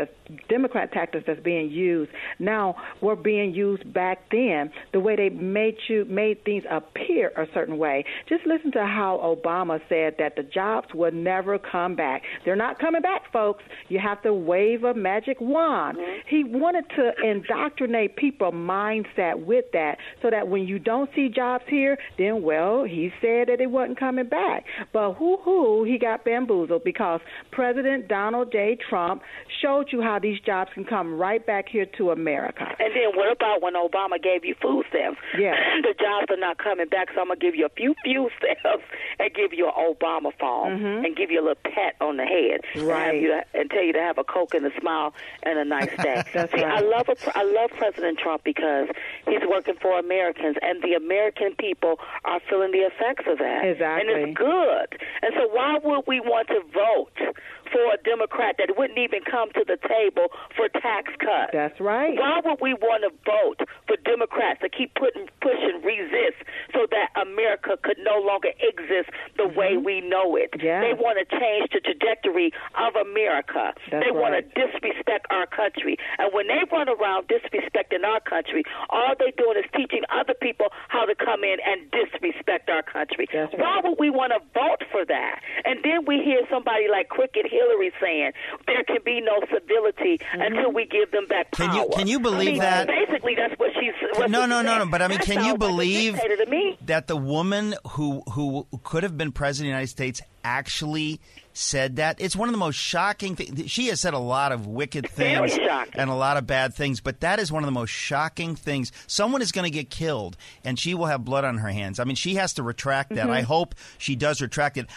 that's being used now were being used back then, the way they made things appear a certain way. Just listen to how Obama said that the jobs would never come back. They're not coming back, folks. You have to wave a magic wand. he wanted to indoctrinate people's mindset with that, so that when you don't see jobs here, then, well, he said that it wasn't coming back. But he got bamboozled, because President Donald J. Trump showed you how these jobs can come right back here to America. And then what about when Obama gave you food stamps? Yeah. The jobs are not coming back, so I'm going to give you a few stamps and give you an Obama phone and give you a little pat on the head. Right. And tell you to have a Coke and a smile and a nice day. That's See, right. I love President Trump because he's working for Americans, and the American people are feeling the effects of that. Exactly. And it's good. And so why would we want to vote for a Democrat that wouldn't even come to the table for tax cuts? That's right. Why would we want to vote for Democrats to keep pushing resist so that America could no longer exist the way we know it? Yeah. They want to change the trajectory of America. That's they want to right. disrespect our country. And when they run around disrespecting our country, all they're doing is teaching other people how to come in and disrespect our country. That's right. Why would we want to vote for that? And then we hear somebody like Crooked Hillary saying there can be no civility until we give them back power. Can you believe that? Basically, that's what she's. No. But I mean, can you believe dictator to me. that the woman who could have been president of the United States actually said that? It's one of the most shocking things. She has said a lot of wicked things and a lot of bad things, but that is one of the most shocking things. Someone is going to get killed, and she will have blood on her hands. I mean, she has to retract that. I hope she does retract it.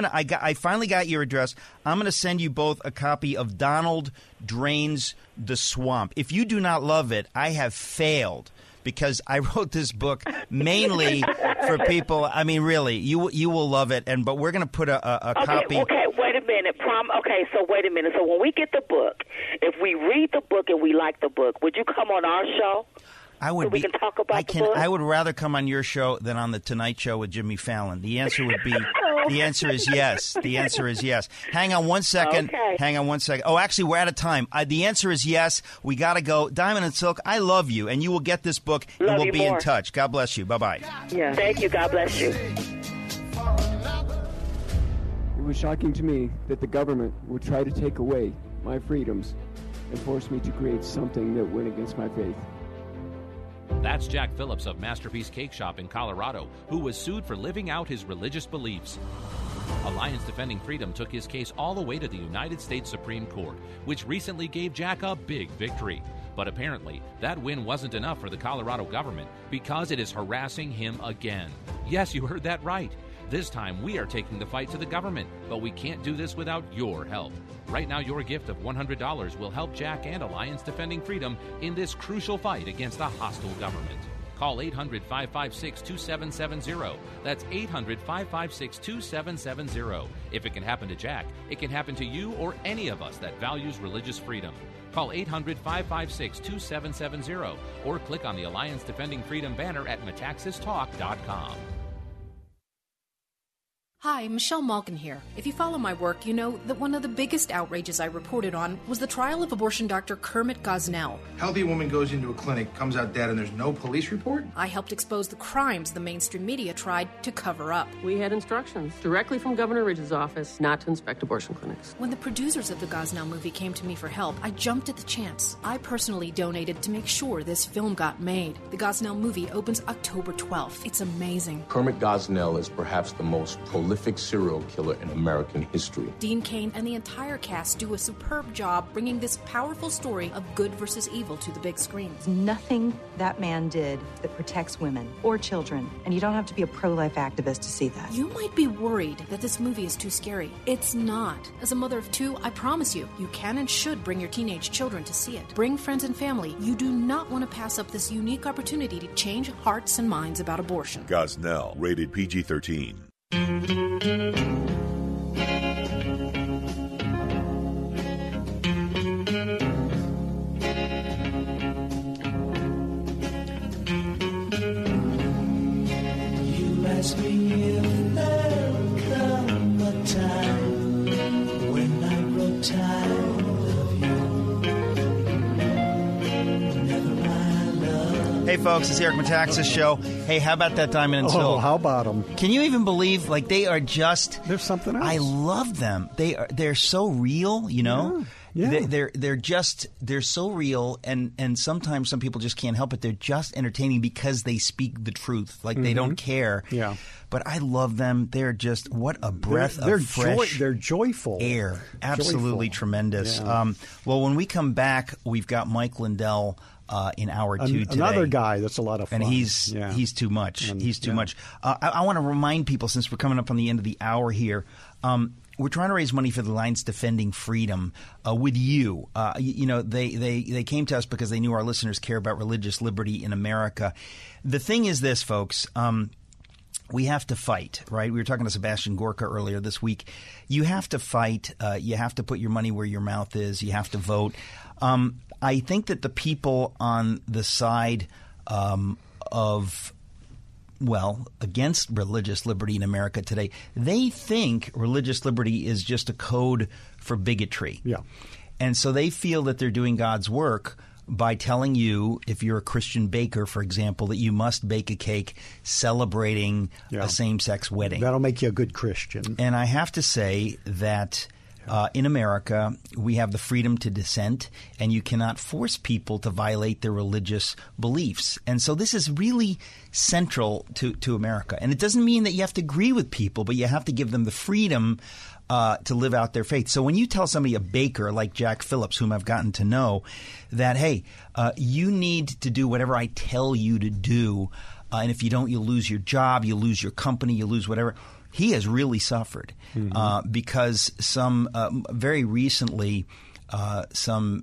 I finally got your address. I'm going to send you both a copy of Donald Drains the Swamp. If you do not love it, I have failed. Because I wrote this book mainly for people. I mean, really, you will love it. But we're going to put a copy. Okay, wait a minute. So wait a minute. So when we get the book, if we read the book and we like the book, would you come on our show? I would. So we can talk about the book? I would rather come on your show than on the Tonight Show with Jimmy Fallon. The answer would be. The answer is yes. The answer is yes. Hang on one second. Okay. Hang on one second. Oh, actually, we're out of time. The answer is yes. We got to go. Diamond and Silk, I love you, and you will get this book, and Love we'll you be more. in touch. God bless you. Bye-bye. Yeah. Thank you. God bless you. It was shocking to me that the government would try to take away my freedoms and force me to create something that went against my faith. That's Jack Phillips of Masterpiece Cake Shop in Colorado, who was sued for living out his religious beliefs. Alliance Defending Freedom took his case all the way to the United States Supreme Court, which recently gave Jack a big victory. But apparently, that win wasn't enough for the Colorado government because it is harassing him again. Yes, you heard that right. This time, we are taking the fight to the government, but we can't do this without your help. Right now, your gift of $100 will help Jack and Alliance Defending Freedom in this crucial fight against a hostile government. Call 800-556-2770. That's 800-556-2770. If it can happen to Jack, it can happen to you or any of us that values religious freedom. Call 800-556-2770 or click on the Alliance Defending Freedom banner at metaxastalk.com. Hi, Michelle Malkin here. If you follow my work, you know that one of the biggest outrages I reported on was the trial of abortion doctor Kermit Gosnell. Healthy woman goes into a clinic, comes out dead, and there's no police report? I helped expose the crimes the mainstream media tried to cover up. We had instructions directly from Governor Ridge's office not to inspect abortion clinics. When the producers of the Gosnell movie came to me for help, I jumped at the chance. I personally donated to make sure this film got made. The Gosnell movie opens October 12th. It's amazing. Kermit Gosnell is perhaps the most prolific serial killer in American history. Dean Cain and the entire cast do a superb job bringing this powerful story of good versus evil to the big screen. Nothing that man did that protects women or children, and you don't have to be a pro-life activist to see that. You might be worried that this movie is too scary. It's not. As a mother of two, I promise you, you can and should bring your teenage children to see it. Bring friends and family. You do not want to pass up this unique opportunity to change hearts and minds about abortion. Gosnell, rated PG-13. Ask me if there will come a time when I grow tired of you. Never mind love. Hey, folks, it's the Eric Metaxas Show. Hey, how about that Diamond and Silk? Oh, how about them? Can you even believe, like, they are just... There's something else. I love them. They're so real, you know? Yeah. Yeah. They're so real, and sometimes some people just can't help it. They're just entertaining because they speak the truth. Like they don't care. Yeah. But I love them. They're just what a breath of fresh they're joyful air. Absolutely tremendous. Yeah. Well, when we come back, we've got Mike Lindell in hour 2 today. Another guy that's a lot of fun. And he's too much. He's too much. I want to remind people, since we're coming up on the end of the hour here, we're trying to raise money for the Alliance Defending Freedom with you. They came to us because they knew our listeners care about religious liberty in America. The thing is this, folks. We have to fight, right? We were talking to Sebastian Gorka earlier this week. You have to fight. You have to put your money where your mouth is. You have to vote. I think that the people on the side against religious liberty in America today, they think religious liberty is just a code for bigotry. Yeah. And so they feel that they're doing God's work by telling you, if you're a Christian baker, for example, that you must bake a cake celebrating a same-sex wedding. That'll make you a good Christian. And I have to say that in America, we have the freedom to dissent, and you cannot force people to violate their religious beliefs. And so this is really central to America. And it doesn't mean that you have to agree with people, but you have to give them the freedom to live out their faith. So when you tell somebody, a baker like Jack Phillips, whom I've gotten to know, that, hey, you need to do whatever I tell you to do, and if you don't, you'll lose your job, you'll lose your company, you'll lose whatever. He has really suffered because some very recently some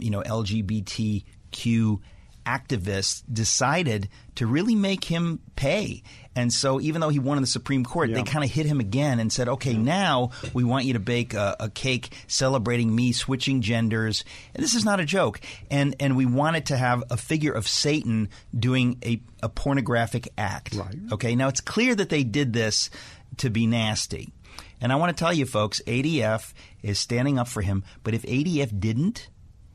LGBTQ activists decided to really make him pay. And so even though he won in the Supreme Court, they kind of hit him again and said, okay, now we want you to bake a cake celebrating me switching genders. And this is not a joke. And we wanted to have a figure of Satan doing a pornographic act. Right. Okay, now it's clear that they did this to be nasty. And I want to tell you, folks, ADF is standing up for him. But if ADF didn't,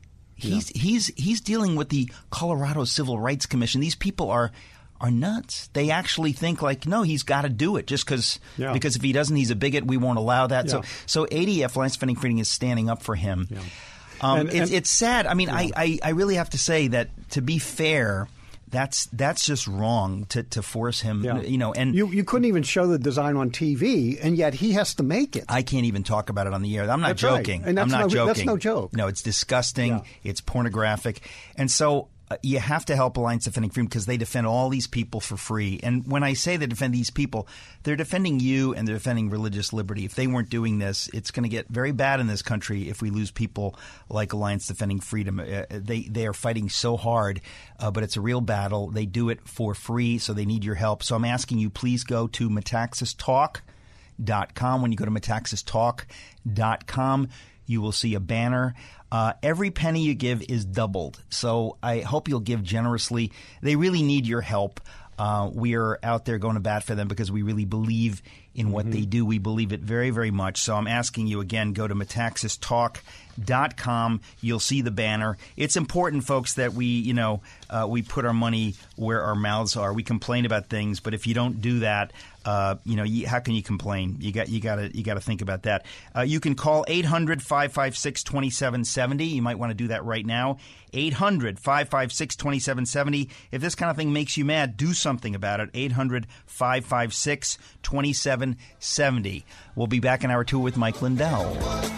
he's dealing with the Colorado Civil Rights Commission. These people are nuts. They actually think like, no, he's got to do it just because if he doesn't, he's a bigot. We won't allow that. Yeah. So ADF, Alliance Defending Freedom, is standing up for him. Yeah. It's sad. I mean, I really have to say that, to be fair, that's just wrong to force him. Yeah. And you couldn't even show the design on TV, and yet he has to make it. I can't even talk about it on the air. I'm not joking. Right. And I'm not joking. That's no joke. No, it's disgusting. Yeah. It's pornographic, and so you have to help Alliance Defending Freedom because they defend all these people for free. And when I say they defend these people, they're defending you and they're defending religious liberty. If they weren't doing this, it's going to get very bad in this country if we lose people like Alliance Defending Freedom. They are fighting so hard, but it's a real battle. They do it for free, so they need your help. So I'm asking you, please go to Metaxastalk.com. When you go to Metaxastalk.com, you will see a banner. Every penny you give is doubled. So I hope you'll give generously. They really need your help. We are out there going to bat for them because we really believe in what they do. We believe it very, very much. So I'm asking you again, go to Metaxastalk.com. You'll see the banner. It's important, folks, that we put our money where our mouths are. We complain about things, but if you don't do that, how can you complain? You got to think about that. You can call 800-556-2770. You might want to do that right now. 800-556-2770. If this kind of thing makes you mad, do something about it. 800-556-2770. We'll be back in hour 2 with Mike Lindell.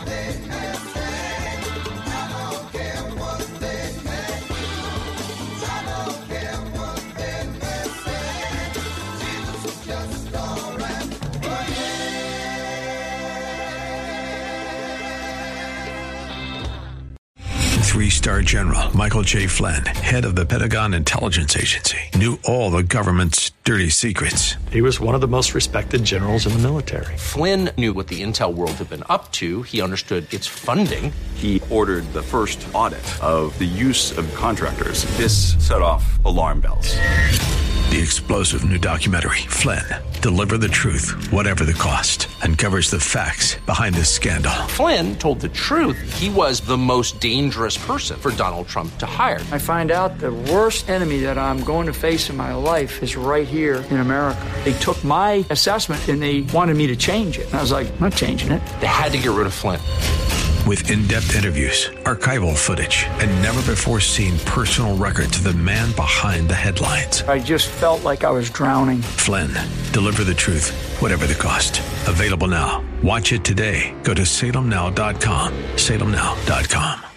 Three-star General Michael J. Flynn, head of the Pentagon Intelligence Agency, knew all the government's dirty secrets. He was one of the most respected generals in the military. Flynn knew what the intel world had been up to. He understood its funding. He ordered the first audit of the use of contractors. This set off alarm bells. The explosive new documentary, Flynn, Deliver the Truth, Whatever the Cost, uncovers the facts behind this scandal. Flynn told the truth. He was the most dangerous person for Donald Trump to hire. I find out the worst enemy that I'm going to face in my life is right here in America. They took my assessment and they wanted me to change it. And I was like, I'm not changing it. They had to get rid of Flynn. with in-depth interviews, archival footage, and never-before-seen personal records of the man behind the headlines. I just felt like I was drowning. Flynn, deliver the truth, whatever the cost. Available now. Watch it today. Go to salemnow.com. salemnow.com.